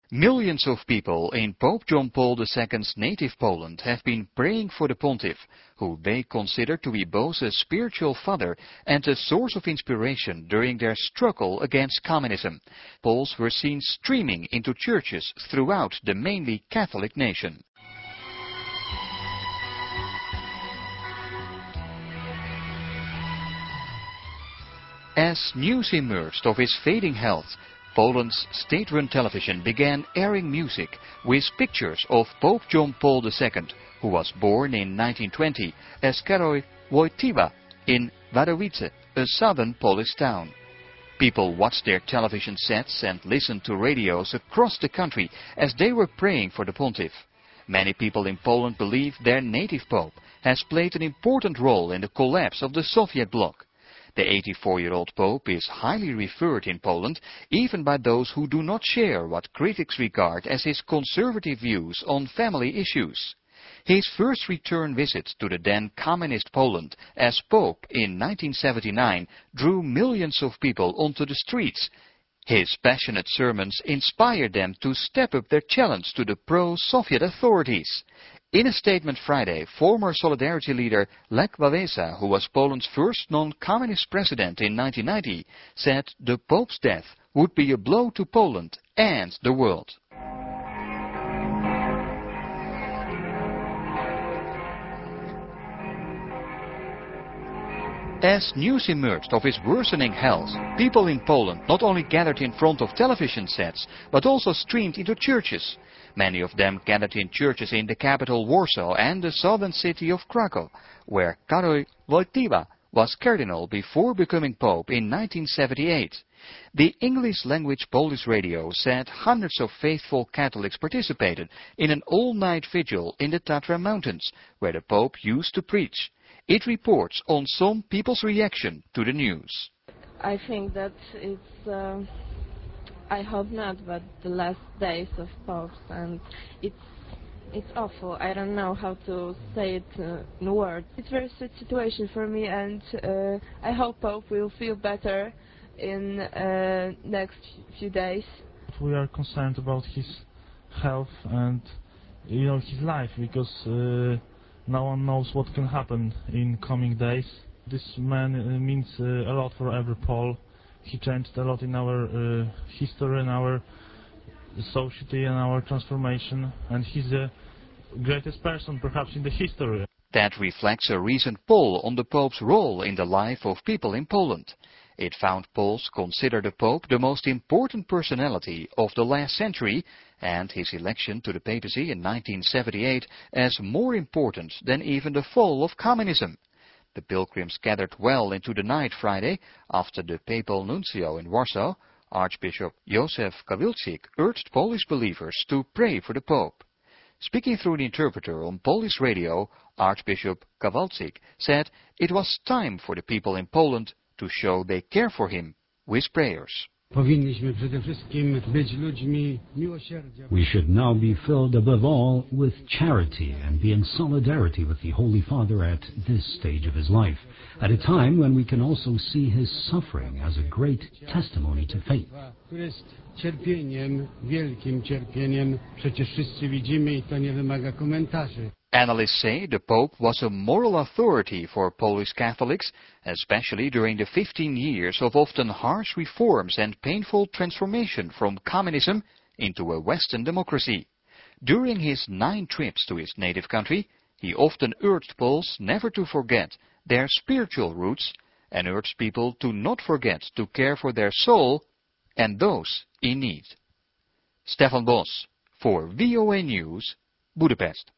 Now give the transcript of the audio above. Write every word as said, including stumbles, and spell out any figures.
Millions of people in Pope John Paul the Second's native Poland have been praying for the pontiff, who they consider to be both a spiritual father and a source of inspiration during their struggle against communism. Poles were seen streaming into churches throughout the mainly Catholic nation. As news emerged of his fading health, Poland's state-run television began airing music with pictures of Pope John Paul the Second, who was born in nineteen twenty as Karol Wojtyła in Wadowice, a southern Polish town. People watched their television sets and listened to radios across the country as they were praying for the pontiff. Many people in Poland believe their native pope has played an important role in the collapse of the Soviet bloc. The eighty-four-year-old Pope is highly revered in Poland, even by those who do not share what critics regard as his conservative views on family issues. His first return visit to the then communist Poland as Pope in nineteen seventy-nine drew millions of people onto the streets. His passionate sermons inspired them to step up their challenge to the pro-Soviet authorities. In a statement Friday, former Solidarity leader Lech Wałęsa, who was Poland's first non-communist president in nineteen ninety, said the Pope's death would be a blow to Poland and the world. As news emerged of his worsening health, people in Poland not only gathered in front of television sets, but also streamed into churches. Many of them gathered in churches in the capital Warsaw and the southern city of Krakow, where Karol Wojtyła was cardinal before becoming pope in nineteen seventy-eight. The English-language Polish radio said hundreds of faithful Catholics participated in an all-night vigil in the Tatra Mountains, where the Pope used to preach. It reports on some people's reaction to the news. I think that it's, uh, I hope not, but the last days of popes, and it's it's awful. I don't know how to say it uh, in words. It's a very sad situation for me, and uh, I hope Pope will feel better in uh, next few days. We are concerned about his health and, you know, his life, because uh, no one knows what can happen in coming days. This man uh, means uh, a lot for every Pole. He changed a lot in our uh, history, in our society, and our transformation, and he's the greatest person perhaps in the history. That reflects a recent poll on the Pope's role in the life of people in Poland. It found Poles consider the Pope the most important personality of the last century, and his election to the papacy in nineteen seventy-eight as more important than even the fall of communism. The pilgrims gathered well into the night Friday. After the papal nuncio in Warsaw, Archbishop Józef Kawalczyk urged Polish believers to pray for the Pope. Speaking through an interpreter on Polish radio, Archbishop Kawalczyk said it was time for the people in Poland to show they care for him with prayers. We should now be filled above all with charity and be in solidarity with the Holy Father at this stage of his life, at a time when we can also see his suffering as a great testimony to faith. Analysts say the Pope was a moral authority for Polish Catholics, especially during the fifteen years of often harsh reforms and painful transformation from communism into a Western democracy. During his nine trips to his native country, he often urged Poles never to forget their spiritual roots and urged people to not forget to care for their soul and those in need. Stefan Bos for V O A News, Budapest.